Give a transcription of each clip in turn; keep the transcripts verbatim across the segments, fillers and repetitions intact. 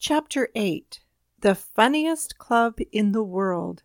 Chapter eight. The Funniest Club in the World.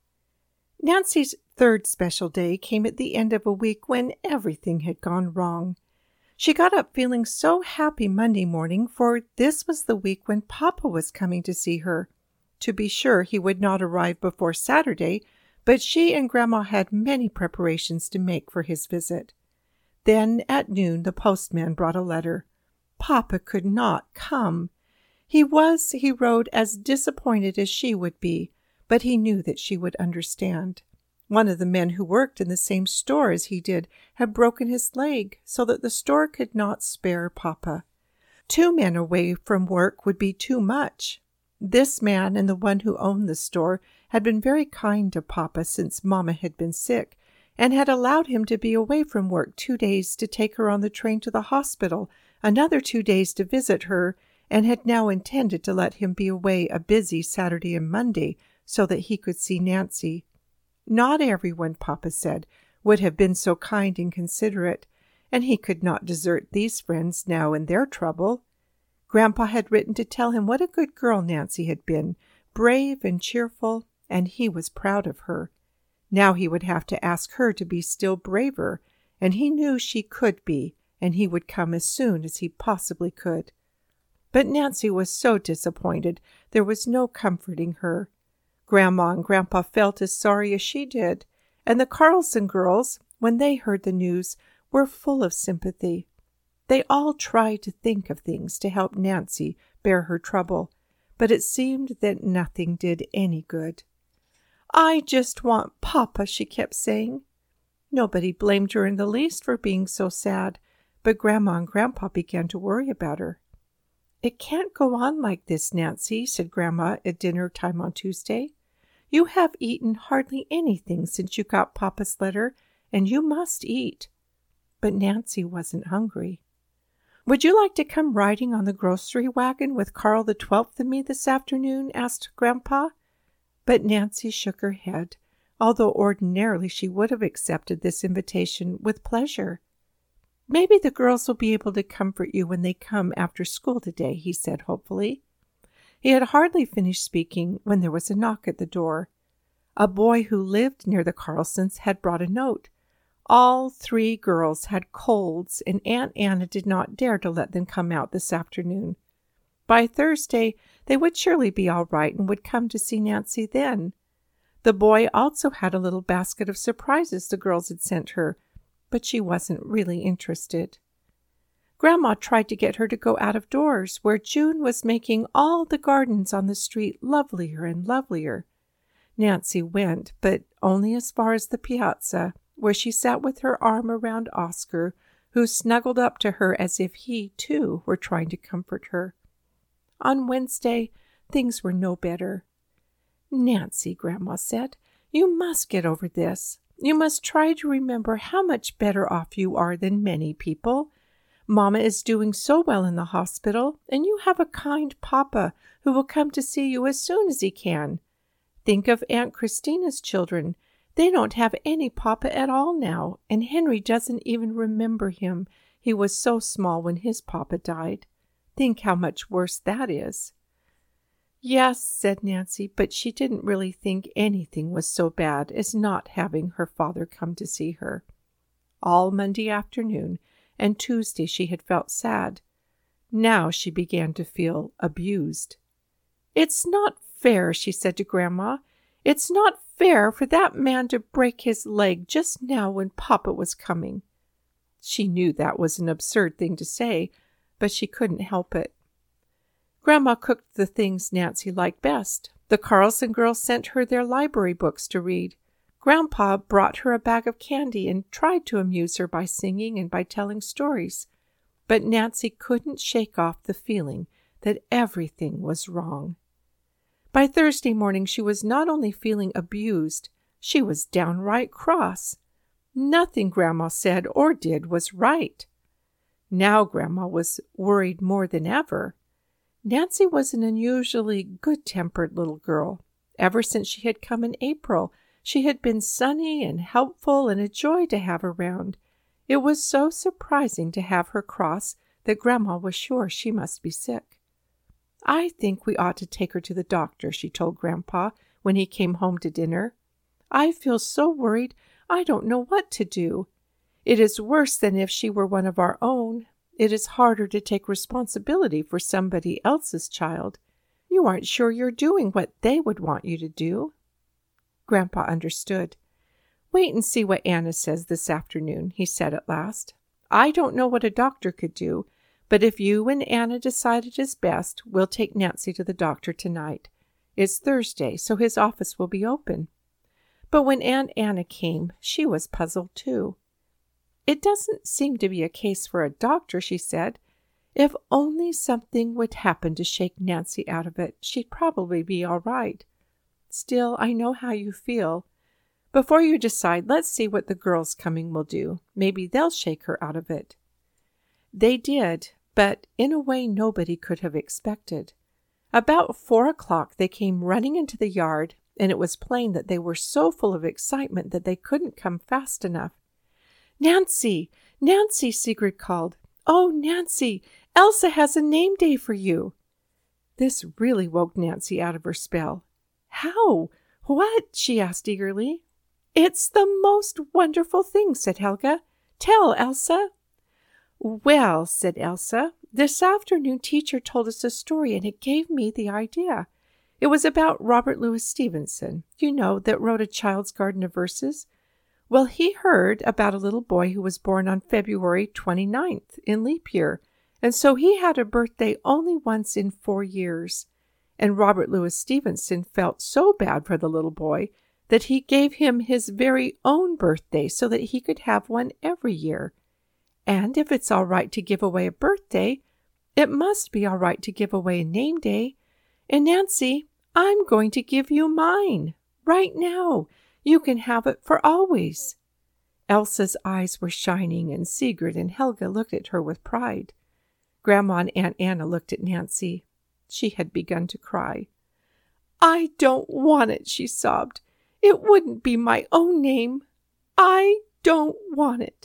Nancy's third special day came at the end of a week when everything had gone wrong. She got up feeling so happy Monday morning, for this was the week when Papa was coming to see her. To be sure, he would not arrive before Saturday, but she and Grandma had many preparations to make for his visit. Then at noon the postman brought a letter. Papa could not come. He was, he wrote, as disappointed as she would be, but he knew that she would understand. One of the men who worked in the same store as he did had broken his leg, so that the store could not spare Papa. Two men away from work would be too much. This man and the one who owned the store had been very kind to Papa since Mama had been sick, and had allowed him to be away from work two days to take her on the train to the hospital, another two days to visit her, and had now intended to let him be away a busy Saturday and Monday so that he could see Nancy. Not everyone, Papa said, would have been so kind and considerate, and he could not desert these friends now in their trouble. Grandpa had written to tell him what a good girl Nancy had been, brave and cheerful, and he was proud of her. Now he would have to ask her to be still braver, and he knew she could be, and he would come as soon as he possibly could. But Nancy was so disappointed there was no comforting her. Grandma and Grandpa felt as sorry as she did, and the Carlson girls, when they heard the news, were full of sympathy. They all tried to think of things to help Nancy bear her trouble, but it seemed that nothing did any good. "I just want Papa," she kept saying. Nobody blamed her in the least for being so sad, but Grandma and Grandpa began to worry about her. "It can't go on like this, Nancy," said Grandma at dinner time on Tuesday. "You have eaten hardly anything since you got Papa's letter, and you must eat." But Nancy wasn't hungry. "Would you like to come riding on the grocery wagon with Carl the Twelfth and me this afternoon?" asked Grandpa. But Nancy shook her head, although ordinarily she would have accepted this invitation with pleasure. "Maybe the girls will be able to comfort you when they come after school today," he said hopefully. He had hardly finished speaking when there was a knock at the door. A boy who lived near the Carlsons had brought a note. All three girls had colds, and Aunt Anna did not dare to let them come out this afternoon. By Thursday, they would surely be all right and would come to see Nancy then. The boy also had a little basket of surprises the girls had sent her, but she wasn't really interested. Grandma tried to get her to go out of doors, where June was making all the gardens on the street lovelier and lovelier. Nancy went, but only as far as the piazza, where she sat with her arm around Oscar, who snuggled up to her as if he, too, were trying to comfort her. On Wednesday, things were no better. "Nancy," Grandma said, "you must get over this. You must try to remember how much better off you are than many people. Mama is doing so well in the hospital, and you have a kind Papa who will come to see you as soon as he can. Think of Aunt Christina's children. They don't have any Papa at all now, and Henry doesn't even remember him. He was so small when his Papa died. Think how much worse that is." "Yes," said Nancy, but she didn't really think anything was so bad as not having her father come to see her. All Monday afternoon and Tuesday she had felt sad. Now she began to feel abused. "It's not fair," she said to Grandma. "It's not fair for that man to break his leg just now when Papa was coming." She knew that was an absurd thing to say, but she couldn't help it. Grandma cooked the things Nancy liked best. The Carlson girls sent her their library books to read. Grandpa brought her a bag of candy and tried to amuse her by singing and by telling stories. But Nancy couldn't shake off the feeling that everything was wrong. By Thursday morning she was not only feeling abused, she was downright cross. Nothing Grandma said or did was right. Now Grandma was worried more than ever. Nancy was an unusually good-tempered little girl. Ever since she had come in April, she had been sunny and helpful and a joy to have around. It was so surprising to have her cross that Grandma was sure she must be sick. I think we ought to take her to the doctor, she told Grandpa when he came home to dinner. I feel so worried I don't know what to do. It is worse than if she were one of our own. It is harder to take responsibility for somebody else's child. You aren't sure you're doing what they would want you to do. Grandpa understood. Wait and see what Anna says this afternoon, he said at last. I don't know what a doctor could do, but if you and Anna decide it is best, we'll take Nancy to the doctor tonight. It's Thursday, so his office will be open. But when Aunt Anna came, she was puzzled too. It doesn't seem to be a case for a doctor, she said. If only something would happen to shake Nancy out of it, she'd probably be all right. Still, I know how you feel. Before you decide, let's see what the girls coming will do. Maybe they'll shake her out of it. They did, but in a way nobody could have expected. About four o'clock they came running into the yard, and it was plain that they were so full of excitement that they couldn't come fast enough. Nancy! Nancy! Sigrid called. Oh, Nancy! Elsa has a name day for you. This really woke Nancy out of her spell. How? What? She asked eagerly. It's the most wonderful thing, said Helga. Tell, Elsa. Well, said Elsa, this afternoon teacher told us a story and it gave me the idea. It was about Robert Louis Stevenson, you know, that wrote A Child's Garden of Verses. Well, he heard about a little boy who was born on February twenty-ninth in leap year, and so he had a birthday only once in four years. And Robert Louis Stevenson felt so bad for the little boy that he gave him his very own birthday so that he could have one every year. And if it's all right to give away a birthday, it must be all right to give away a name day. And Nancy, I'm going to give you mine right now. You can have it for always. Elsa's eyes were shining, and Sigrid and Helga looked at her with pride. Grandma and Aunt Anna looked at Nancy. She had begun to cry. I don't want it, she sobbed. It wouldn't be my own name. I don't want it.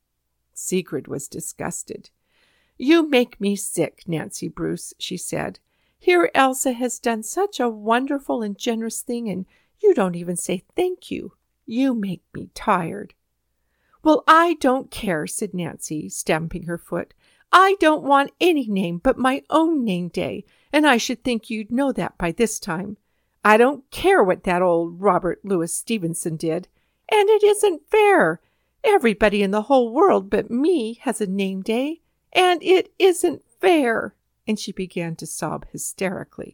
Sigrid was disgusted. You make me sick, Nancy Bruce, she said. Here Elsa has done such a wonderful and generous thing, and you don't even say thank you. You make me tired. Well, I don't care, said Nancy, stamping her foot. I don't want any name but my own name day, and I should think you'd know that by this time. I don't care what that old Robert Louis Stevenson did, and it isn't fair. Everybody in the whole world but me has a name day, and it isn't fair. And she began to sob hysterically.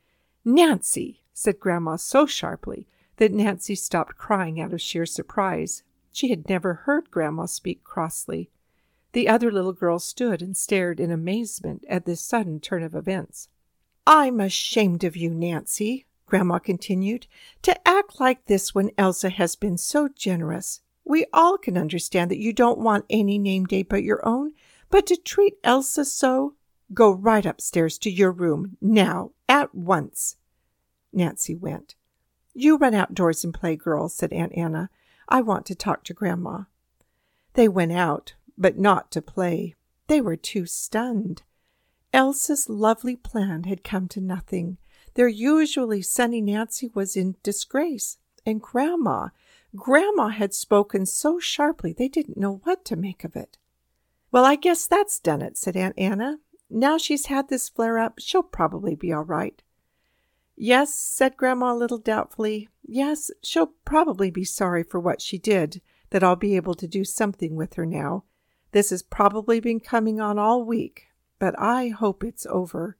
Nancy, said Grandma so sharply that Nancy stopped crying out of sheer surprise. She had never heard Grandma speak crossly. The other little girls stood and stared in amazement at this sudden turn of events. I'm ashamed of you, Nancy, Grandma continued, to act like this when Elsa has been so generous. We all can understand that you don't want any name day but your own, but to treat Elsa so, go right upstairs to your room, now, at once. Nancy went. You run outdoors and play, girls, said Aunt Anna. I want to talk to Grandma. They went out, but not to play. They were too stunned. Elsa's lovely plan had come to nothing. Their usually sunny Nancy was in disgrace, and Grandma, Grandma had spoken so sharply they didn't know what to make of it. Well, I guess that's done it, said Aunt Anna. Now she's had this flare-up, she'll probably be all right. Yes, said Grandma a little doubtfully. Yes, she'll probably be sorry for what she did, that I'll be able to do something with her now. This has probably been coming on all week, but I hope it's over.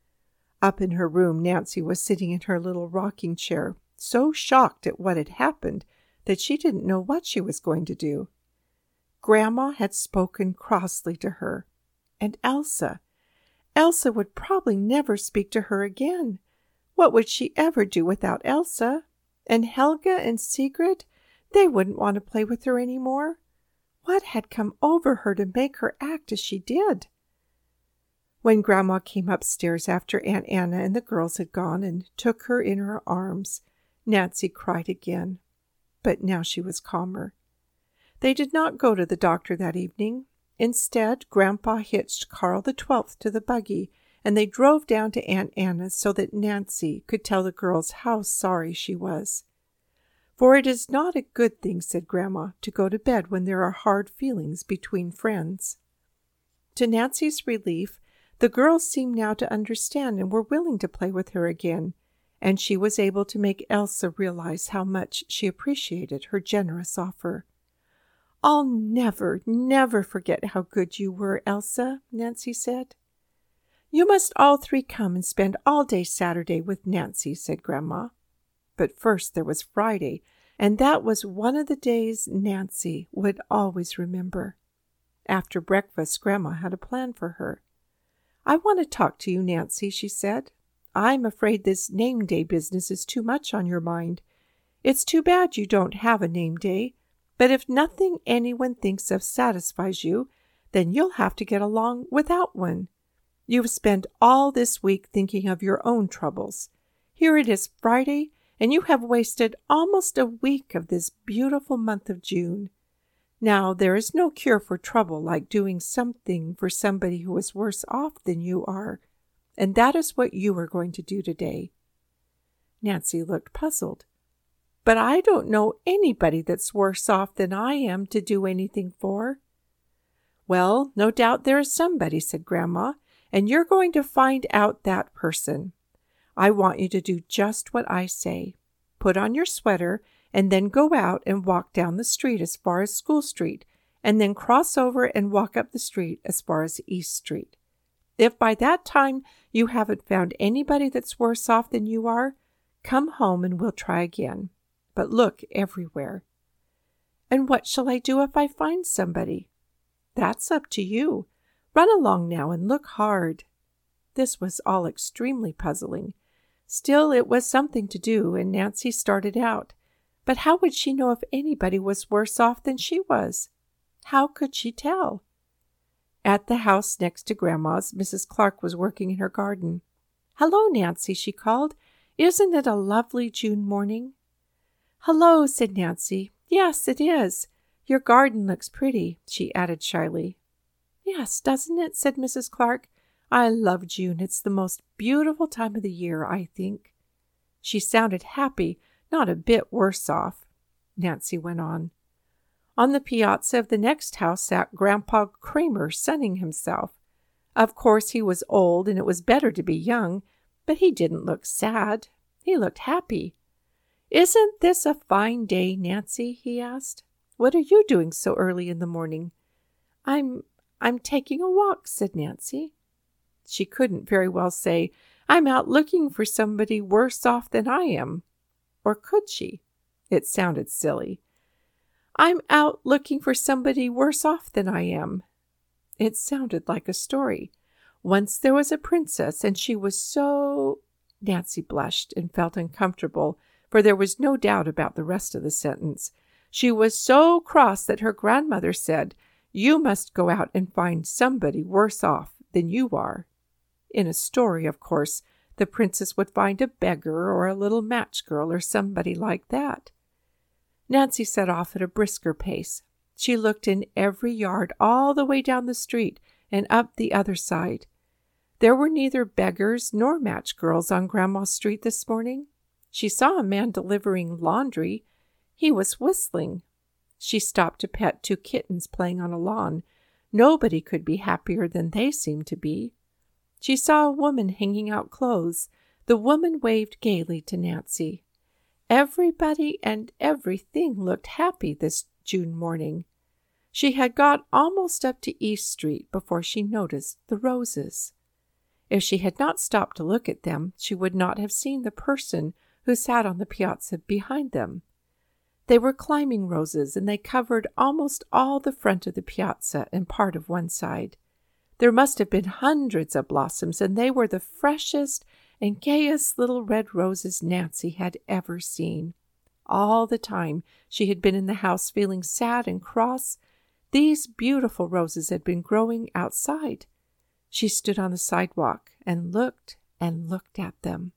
Up in her room, Nancy was sitting in her little rocking chair, so shocked at what had happened that she didn't know what she was going to do. Grandma had spoken crossly to her, and Elsa. Elsa would probably never speak to her again. What would she ever do without Elsa? And Helga and Sigrid, they wouldn't want to play with her any more. What had come over her to make her act as she did? When Grandma came upstairs after Aunt Anna and the girls had gone and took her in her arms, Nancy cried again. But now she was calmer. They did not go to the doctor that evening. Instead, Grandpa hitched Carl the Twelfth to the buggy and they drove down to Aunt Anna's so that Nancy could tell the girls how sorry she was. "For it is not a good thing," said Grandma, "to go to bed when there are hard feelings between friends." To Nancy's relief, the girls seemed now to understand and were willing to play with her again, and she was able to make Elsa realize how much she appreciated her generous offer. "I'll never, never forget how good you were, Elsa," Nancy said. "You must all three come and spend all day Saturday with Nancy," said Grandma. But first there was Friday, and that was one of the days Nancy would always remember. After breakfast, Grandma had a plan for her. "I want to talk to you, Nancy," she said. "I'm afraid this name day business is too much on your mind. It's too bad you don't have a name day, but if nothing anyone thinks of satisfies you, then you'll have to get along without one. You've spent all this week thinking of your own troubles. Here it is Friday, and you have wasted almost a week of this beautiful month of June. Now, there is no cure for trouble like doing something for somebody who is worse off than you are, and that is what you are going to do today." Nancy looked puzzled. "But I don't know anybody that's worse off than I am to do anything for." "Well, no doubt there is somebody," said Grandma, "and you're going to find out that person. I want you to do just what I say. Put on your sweater and then go out and walk down the street as far as School Street, and then cross over and walk up the street as far as East Street. If by that time you haven't found anybody that's worse off than you are, come home and we'll try again. But look everywhere." "And what shall I do if I find somebody?" "That's up to you. Run along now and look hard." This was all extremely puzzling. Still, it was something to do, and Nancy started out. But how would she know if anybody was worse off than she was? How could she tell? At the house next to Grandma's, Missus Clark was working in her garden. "Hello, Nancy," she called. "Isn't it a lovely June morning?" "Hello," said Nancy. "Yes, it is. Your garden looks pretty," she added shyly. "Yes, doesn't it?" said Missus Clark. "I love June. It's the most beautiful time of the year, I think." She sounded happy, not a bit worse off. Nancy went on. On the piazza of the next house sat Grandpa Kramer sunning himself. Of course he was old and it was better to be young, but he didn't look sad. He looked happy. "Isn't this a fine day, Nancy?" he asked. "What are you doing so early in the morning?" I'm, I'm taking a walk," said Nancy. She couldn't very well say, "I'm out looking for somebody worse off than I am." Or could she? It sounded silly. "I'm out looking for somebody worse off than I am." It sounded like a story. Once there was a princess, and she was so... Nancy blushed and felt uncomfortable, for there was no doubt about the rest of the sentence. She was so cross that her grandmother said, "You must go out and find somebody worse off than you are." In a story, of course, the princess would find a beggar or a little match girl or somebody like that. Nancy set off at a brisker pace. She looked in every yard all the way down the street and up the other side. There were neither beggars nor match girls on Grandma's street this morning. She saw a man delivering laundry. He was whistling. She stopped to pet two kittens playing on a lawn. Nobody could be happier than they seemed to be. She saw a woman hanging out clothes. The woman waved gaily to Nancy. Everybody and everything looked happy this June morning. She had got almost up to East Street before she noticed the roses. If she had not stopped to look at them, she would not have seen the person who sat on the piazza behind them. They were climbing roses, and they covered almost all the front of the piazza and part of one side. There must have been hundreds of blossoms, and they were the freshest and gayest little red roses Nancy had ever seen. All the time she had been in the house feeling sad and cross, these beautiful roses had been growing outside. She stood on the sidewalk and looked and looked at them.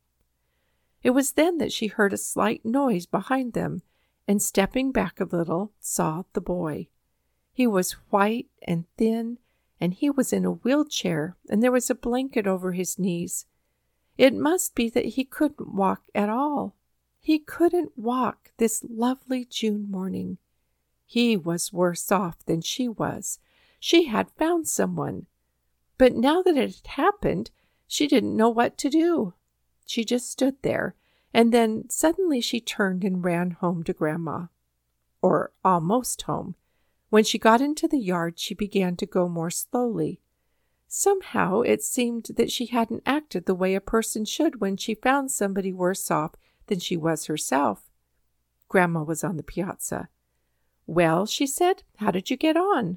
It was then that she heard a slight noise behind them, and stepping back a little, saw the boy. He was white and thin, and he was in a wheelchair, and there was a blanket over his knees. It must be that he couldn't walk at all. He couldn't walk this lovely June morning. He was worse off than she was. She had found someone. But now that it had happened, she didn't know what to do. She just stood there, and then suddenly she turned and ran home to Grandma. Or almost home. When she got into the yard, she began to go more slowly. Somehow it seemed that she hadn't acted the way a person should when she found somebody worse off than she was herself. Grandma was on the piazza. "Well," she said, "how did you get on?"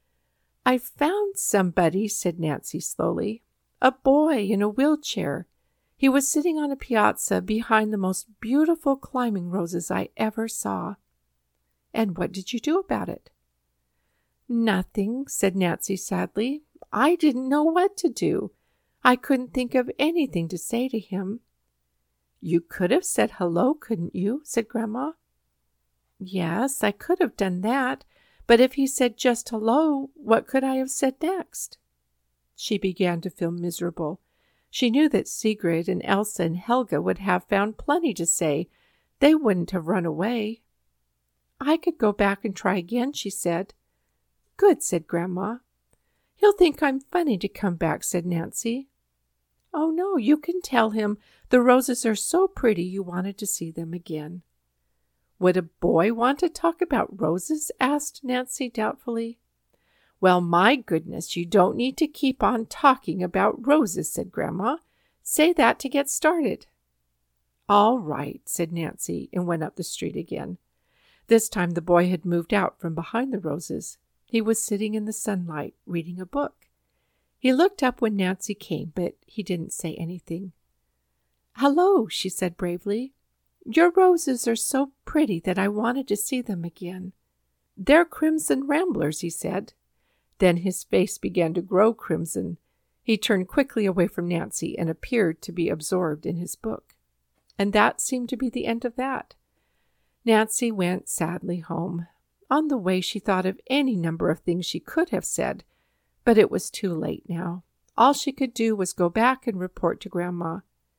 "I found somebody," said Nancy slowly. "A boy in a wheelchair. He was sitting on a piazza behind the most beautiful climbing roses I ever saw." "And what did you do about it?" "Nothing," said Nancy sadly. "I didn't know what to do. I couldn't think of anything to say to him." "You could have said hello, couldn't you?" said Grandma. "Yes, I could have done that. But if he said just hello, what could I have said next?" She began to feel miserable. She knew that Sigrid and Elsa and Helga would have found plenty to say. They wouldn't have run away. "I could go back and try again," she said. "Good," said Grandma. "He'll think I'm funny to come back," said Nancy. "Oh, no, you can tell him the roses are so pretty you wanted to see them again." "Would a boy want to talk about roses?" asked Nancy doubtfully. "Well, my goodness, you don't need to keep on talking about roses," said Grandma. "Say that to get started." "All right," said Nancy, and went up the street again. This time the boy had moved out from behind the roses. He was sitting in the sunlight, reading a book. He looked up when Nancy came, but he didn't say anything. "Hello," she said bravely. "Your roses are so pretty that I wanted to see them again." "They're crimson ramblers," he said. Then his face began to grow crimson. He turned quickly away from Nancy and appeared to be absorbed in his book. And that seemed to be the end of that. Nancy went sadly home. On the way she thought of any number of things she could have said, but it was too late now. All she could do was go back and report to Grandma.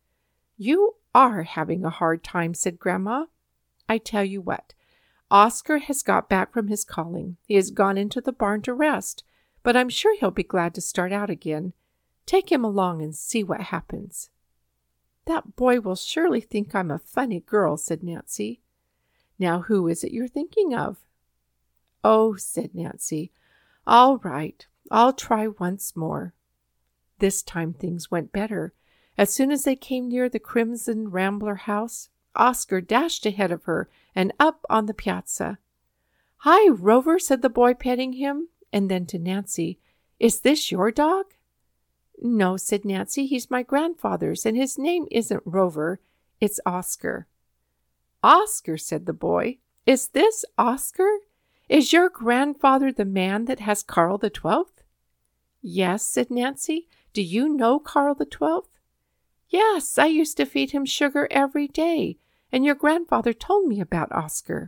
"You are having a hard time," said Grandma. "I tell you what, Oscar has got back from his calling. He has gone into the barn to rest, but I'm sure he'll be glad to start out again. Take him along and see what happens." "That boy will surely think I'm a funny girl," said Nancy. "Now who is it you're thinking of?" "Oh," said Nancy, "all right, I'll try once more." This time things went better. As soon as they came near the Crimson Rambler house, Oscar dashed ahead of her and up on the piazza. "Hi, Rover," said the boy, petting him, and then to Nancy, "Is this your dog?" "No," said Nancy, "he's my grandfather's, and his name isn't Rover, it's Oscar." "Oscar," said the boy, "is this Oscar? Is your grandfather the man that has Karl the Twelfth?" "Yes," said Nancy. "Do you know Karl the Twelfth?" "Yes, I used to feed him sugar every day, and your grandfather told me about Oscar."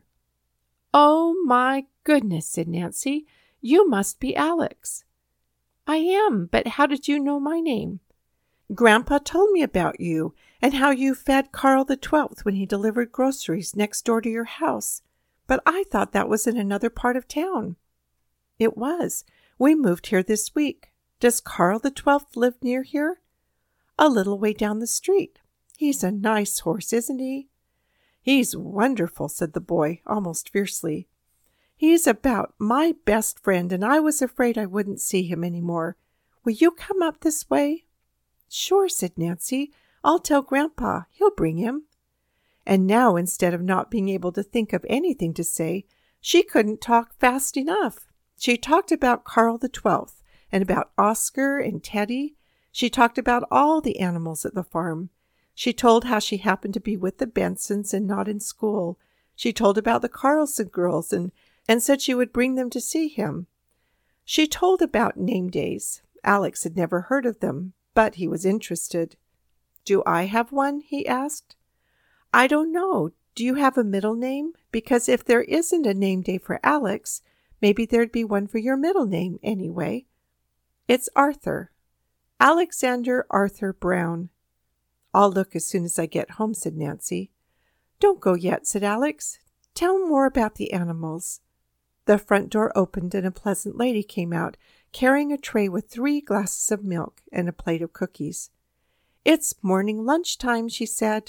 "Oh, my goodness," said Nancy. "You must be Alex." "I am, but how did you know my name?" "Grandpa told me about you and how you fed Karl the Twelfth when he delivered groceries next door to your house, but I thought that was in another part of town." "It was. We moved here this week. Does Karl the Twelfth live near here?" "A little way down the street. He's a nice horse, isn't he?" "He's wonderful," said the boy, almost fiercely. "He's about my best friend, and I was afraid I wouldn't see him any more. Will you come up this way?" "Sure," said Nancy. "I'll tell Grandpa. He'll bring him." And now, instead of not being able to think of anything to say, she couldn't talk fast enough. She talked about Karl the Twelfth, and about Oscar and Teddy. She talked about all the animals at the farm. She told how she happened to be with the Bensons and not in school. She told about the Carlson girls and, and said she would bring them to see him. She told about name days. Alex had never heard of them, but he was interested. "Do I have one?" he asked. "I don't know. Do you have a middle name? Because if there isn't a name day for Alex, maybe there'd be one for your middle name anyway." It's Arthur. Alexander Arthur Brown." "I'll look as soon as I get home," said Nancy. "Don't go yet," said Alex. "Tell more about the animals." The front door opened and a pleasant lady came out, carrying a tray with three glasses of milk and a plate of cookies. "It's morning lunch time," she said.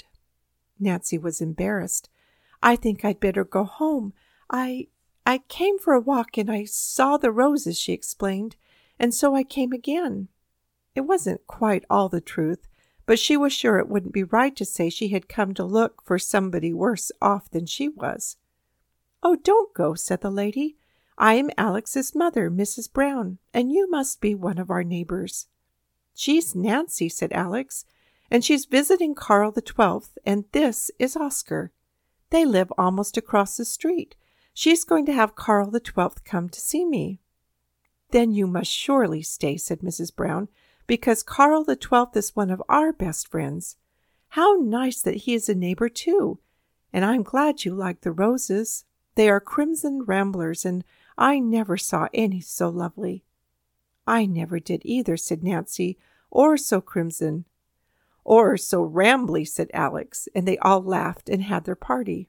Nancy was embarrassed. "I think I'd better go home. I I came for a walk and I saw the roses," she explained, "and so I came again." It wasn't quite all the truth, but she was sure it wouldn't be right to say she had come to look for somebody worse off than she was. "Oh, don't go," said the lady. "I am Alex's mother, Missus Brown, and you must be one of our neighbors." "She's Nancy," said Alex, "and she's visiting Carl the Twelfth, and this is Oscar. They live almost across the street. She's going to have Carl the Twelfth come to see me." "Then you must surely stay," said Missus Brown, "because Carl the Twelfth is one of our best friends. How nice that he is a neighbor too, and I'm glad you like the roses. They are crimson ramblers, and I never saw any so lovely." "I never did either," said Nancy, "or so crimson." "Or so rambly," said Alex, and they all laughed and had their party.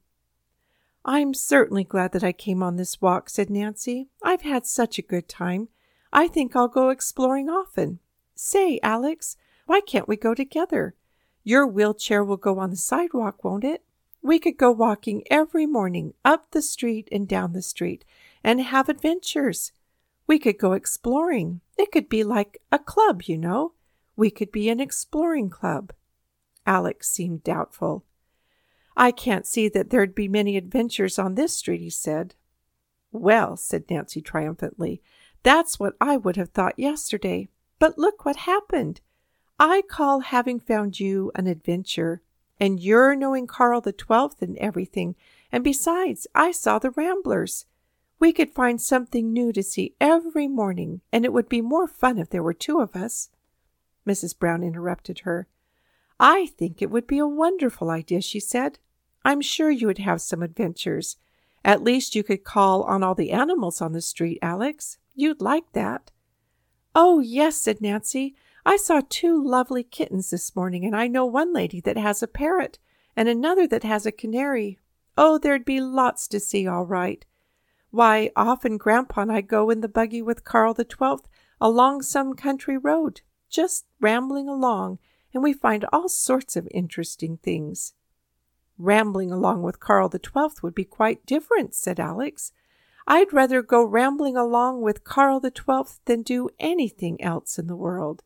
"I'm certainly glad that I came on this walk," said Nancy. "I've had such a good time. I think I'll go exploring often. Say, Alex, why can't we go together? Your wheelchair will go on the sidewalk, won't it? We could go walking every morning up the street and down the street and have adventures. We could go exploring. It could be like a club, you know. We could be an exploring club." Alex seemed doubtful. "I can't see that there'd be many adventures on this street," he said. "Well," said Nancy triumphantly, "that's what I would have thought yesterday. But look what happened. I call having found you an adventure, and you're knowing Carl the Twelfth and everything, and besides, I saw the Ramblers. We could find something new to see every morning, and it would be more fun if there were two of us." Missus Brown interrupted her. "I think it would be a wonderful idea," she said. "I'm sure you would have some adventures. At least you could call on all the animals on the street, Alex. You'd like that." "Oh, yes," said Nancy. "I saw two lovely kittens this morning, and I know one lady that has a parrot and another that has a canary. Oh, there'd be lots to see, all right. Why, often Grandpa and I go in the buggy with Carl the Twelfth along some country road, just rambling along, and we find all sorts of interesting things." "Rambling along with Carl the Twelfth would be quite different," said Alex. "I'd rather go rambling along with Carl the Twelfth than do anything else in the world."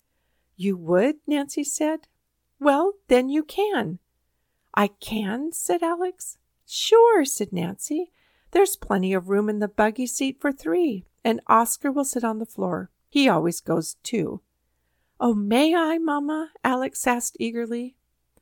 "You would?" Nancy said. "Well, then you can." "I can?" said Alex. "Sure," said Nancy. "There's plenty of room in the buggy seat for three, and Oscar will sit on the floor. He always goes too." "Oh, may I, Mama?" Alex asked eagerly.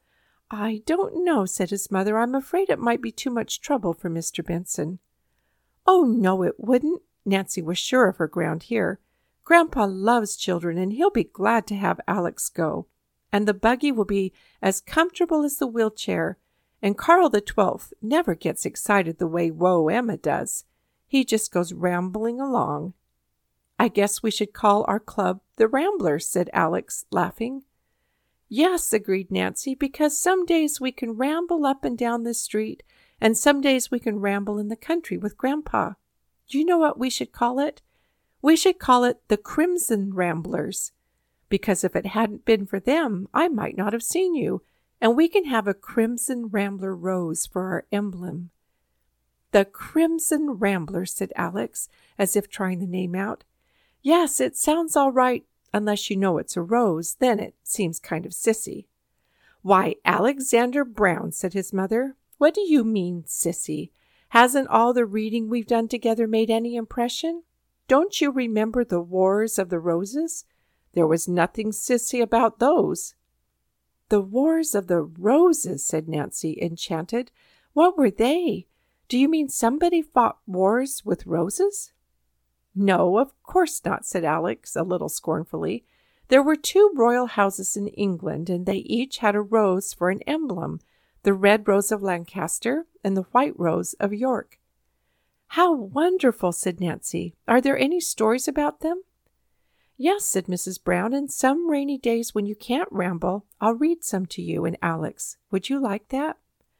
"I don't know," said his mother. "I'm afraid it might be too much trouble for Mister Benson." "Oh, no, it wouldn't." Nancy was sure of her ground here. "Grandpa loves children, and he'll be glad to have Alex go. And the buggy will be as comfortable as the wheelchair. And Carl the Twelfth never gets excited the way Woe Emma does. He just goes rambling along." "I guess we should call our club the Ramblers," said Alex, laughing. "Yes," agreed Nancy, "because some days we can ramble up and down this street, and some days we can ramble in the country with Grandpa. Do you know what we should call it? We should call it the Crimson Ramblers, because if it hadn't been for them, I might not have seen you, and we can have a crimson rambler rose for our emblem." "The Crimson Ramblers," said Alex, as if trying the name out. "Yes, it sounds all right, unless you know it's a rose. Then it seems kind of sissy." "Why, Alexander Brown," said his mother, "what do you mean, sissy? Hasn't all the reading we've done together made any impression? Don't you remember the Wars of the Roses? There was nothing sissy about those." "The Wars of the Roses," said Nancy, enchanted. "What were they? Do you mean somebody fought wars with roses?" "No, of course not," said Alex, a little scornfully. "There were two royal houses in England, and they each had a rose for an emblem, the red rose of Lancaster and the white rose of York." "How wonderful," said Nancy. "Are there any stories about them?" Yes, said Missus Brown, and some rainy days when you can't ramble, I'll read some to you and Alex. Would you like that?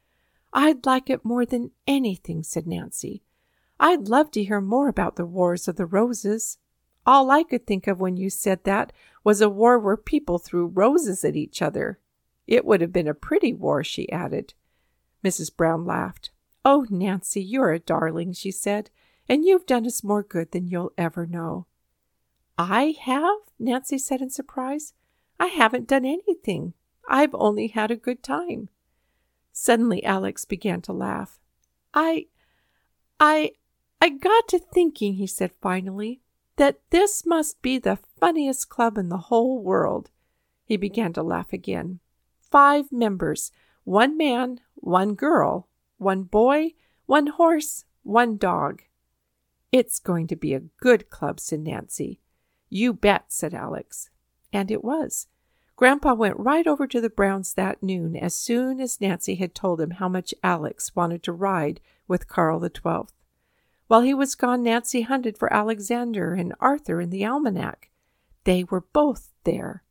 I'd like it more than anything, said Nancy. I'd love to hear more about the Wars of the Roses. All I could think of when you said that was a war where people threw roses at each other. It would have been a pretty war, she added. Missus Brown laughed. Oh, Nancy, you're a darling, she said, and you've done us more good than you'll ever know. I have? Nancy said in surprise. I haven't done anything. I've only had a good time. Suddenly Alex began to laugh. I, I, I got to thinking, he said finally, that this must be the funniest club in the whole world. He began to laugh again. Five members, one man, one girl, one boy, one horse, one dog. It's going to be a good club, said Nancy. You bet, said Alex. And it was. Grandpa went right over to the Browns that noon as soon as Nancy had told him how much Alex wanted to ride with Carl the Twelfth. While he was gone, Nancy hunted for Alexander and Arthur in the almanac. They were both there.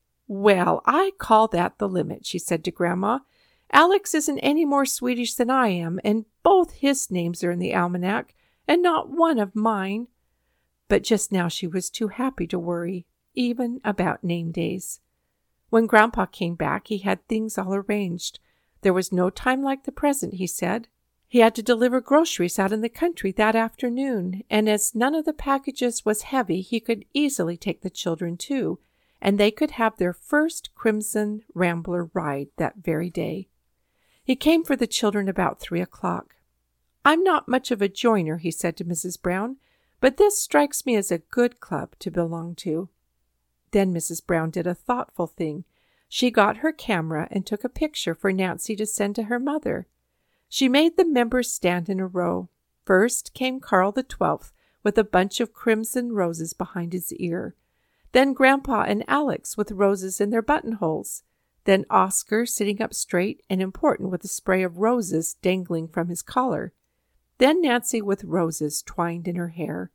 Well, I call that the limit, she said to Grandma. Alex isn't any more Swedish than I am, and both his names are in the almanac, and not one of mine. But just now she was too happy to worry, even about name days. When Grandpa came back, he had things all arranged. There was no time like the present, he said. He had to deliver groceries out in the country that afternoon, and as none of the packages was heavy, he could easily take the children too, and they could have their first Crimson Rambler ride that very day. He came for the children about three o'clock. I'm not much of a joiner, he said to Missus Brown, but this strikes me as a good club to belong to. Then Missus Brown did a thoughtful thing. She got her camera and took a picture for Nancy to send to her mother. She made the members stand in a row. First came Carl the Twelfth with a bunch of crimson roses behind his ear. Then Grandpa and Alex with roses in their buttonholes. Then Oscar sitting up straight and important with a spray of roses dangling from his collar. Then Nancy with roses twined in her hair.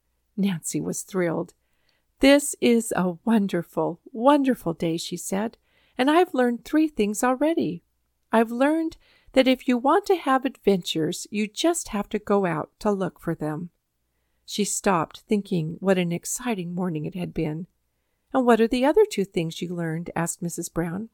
Nancy was thrilled. This is a wonderful, wonderful day, she said, and I've learned three things already. I've learned that if you want to have adventures, you just have to go out to look for them. She stopped, thinking what an exciting morning it had been. And what are the other two things you learned? Asked Missus Brown.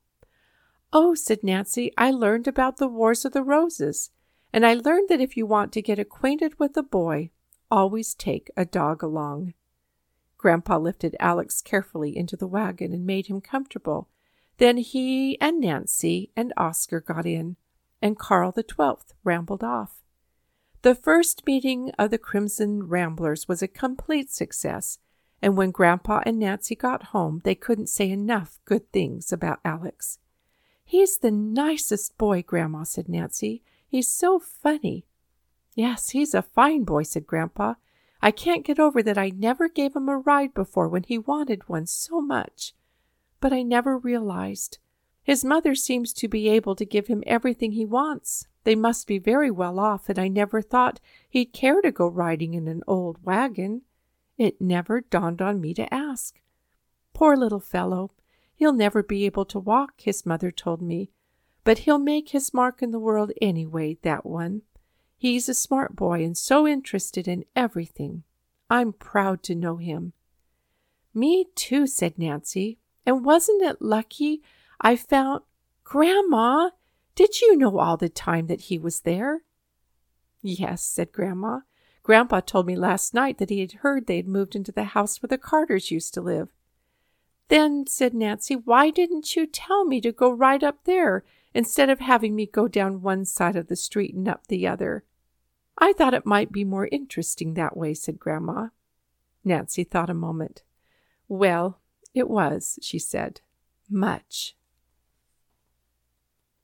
Oh, said Nancy, I learned about the Wars of the Roses, and I learned that if you want to get acquainted with a boy, always take a dog along. Grandpa lifted Alex carefully into the wagon and made him comfortable. Then he and Nancy and Oscar got in, and Carl the Twelfth rambled off. The first meeting of the Crimson Ramblers was a complete success, and when Grandpa and Nancy got home, they couldn't say enough good things about Alex. He's the nicest boy, Grandma, said Nancy. He's so funny. Yes, he's a fine boy, said Grandpa. I can't get over that I never gave him a ride before when he wanted one so much. But I never realized. His mother seems to be able to give him everything he wants. They must be very well off, and I never thought he'd care to go riding in an old wagon. It never dawned on me to ask. Poor little fellow. He'll never be able to walk, his mother told me. But he'll make his mark in the world anyway, that one. He's a smart boy and so interested in everything. I'm proud to know him. Me too, said Nancy. And wasn't it lucky I found... Grandma, did you know all the time that he was there? Yes, said Grandma. Grandpa told me last night that he had heard they had moved into the house where the Carters used to live. Then, said Nancy, why didn't you tell me to go right up there instead of having me go down one side of the street and up the other? I thought it might be more interesting that way, said Grandma. Nancy thought a moment. Well, it was, she said. Much.